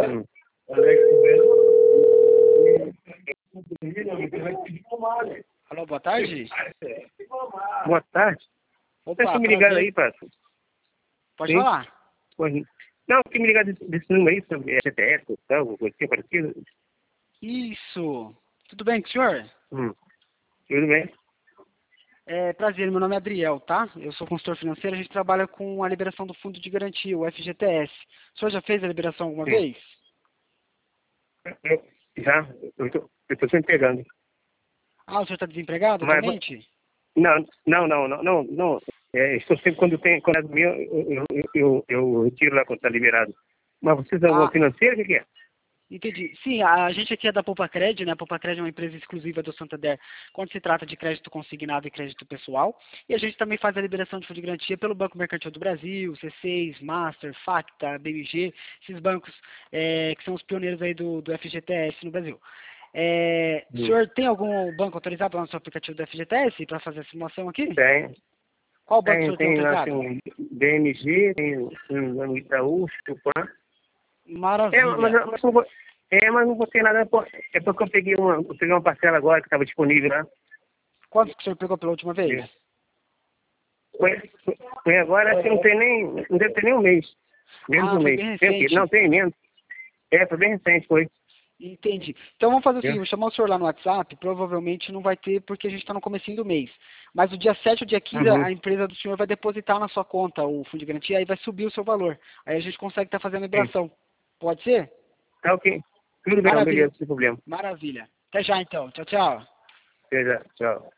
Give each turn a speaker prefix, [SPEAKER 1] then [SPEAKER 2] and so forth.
[SPEAKER 1] Hum.
[SPEAKER 2] Alô, boa tarde.
[SPEAKER 1] Boa tarde.
[SPEAKER 2] Opa,
[SPEAKER 1] Deixa eu me ligar
[SPEAKER 2] prazer.
[SPEAKER 1] aí, parceiro.
[SPEAKER 2] Pode
[SPEAKER 1] Sim.
[SPEAKER 2] falar?
[SPEAKER 1] Não, tem me ligar desse número aí sobre GTS, tal, alguma coisa assim parecida.
[SPEAKER 2] Isso. Tudo bem com o senhor?
[SPEAKER 1] Tudo bem?
[SPEAKER 2] Prazer, meu nome é Adriel, tá? Eu sou consultor financeiro, a gente trabalha com a liberação do fundo de garantia, o FGTS. O senhor já fez a liberação alguma
[SPEAKER 1] Sim.
[SPEAKER 2] vez?
[SPEAKER 1] Eu tô sempre pegando.
[SPEAKER 2] Ah, o senhor está desempregado
[SPEAKER 1] Mas,
[SPEAKER 2] atualmente?
[SPEAKER 1] não. Estou sempre quando é meu, eu retiro lá quando está liberado. Mas vocês são alguma
[SPEAKER 2] Ah,
[SPEAKER 1] financeira, o que é?
[SPEAKER 2] entendi. Sim, a gente aqui é da Poupa-Cred, né? A Poupa-Cred é uma empresa exclusiva do Santander quando se trata de crédito consignado e crédito pessoal. E a gente também faz a liberação de fundo de garantia pelo Banco Mercantil do Brasil, C6, Master, Facta, BMG, esses bancos que são os pioneiros aí do FGTS no Brasil. O senhor tem algum banco autorizado lá no seu aplicativo do FGTS para fazer a simulação aqui? Qual banco o senhor tem
[SPEAKER 1] Tem lá,
[SPEAKER 2] autorizado?
[SPEAKER 1] tem um BMG, tem um Itaú, Tupã.
[SPEAKER 2] Maravilha.
[SPEAKER 1] Mas não vou ter nada. É porque eu peguei uma parcela agora que estava disponível lá.
[SPEAKER 2] Quanto que o senhor pegou pela última vez?
[SPEAKER 1] Foi agora, acho que não deve ter nem um mês. Menos um
[SPEAKER 2] Foi
[SPEAKER 1] mês.
[SPEAKER 2] bem
[SPEAKER 1] Tem o quê?
[SPEAKER 2] recente.
[SPEAKER 1] Não, tem menos. Foi bem recente, foi.
[SPEAKER 2] Entendi. Então vamos fazer o seguinte,
[SPEAKER 1] Viu?
[SPEAKER 2] vou chamar o senhor lá no WhatsApp, provavelmente não vai ter porque a gente está no comecinho do mês. Mas o dia 7 ou dia 15
[SPEAKER 1] Uhum.
[SPEAKER 2] a empresa do senhor vai depositar na sua conta o fundo de garantia, aí vai subir o seu valor. Aí a gente consegue estar fazendo a
[SPEAKER 1] Sim.
[SPEAKER 2] liberação. Pode ser?
[SPEAKER 1] Tá ok. Tudo bem, não,
[SPEAKER 2] Maravilha.
[SPEAKER 1] beleza, sem problema.
[SPEAKER 2] Maravilha. Até já então. Tchau, tchau.
[SPEAKER 1] Até já. Tchau.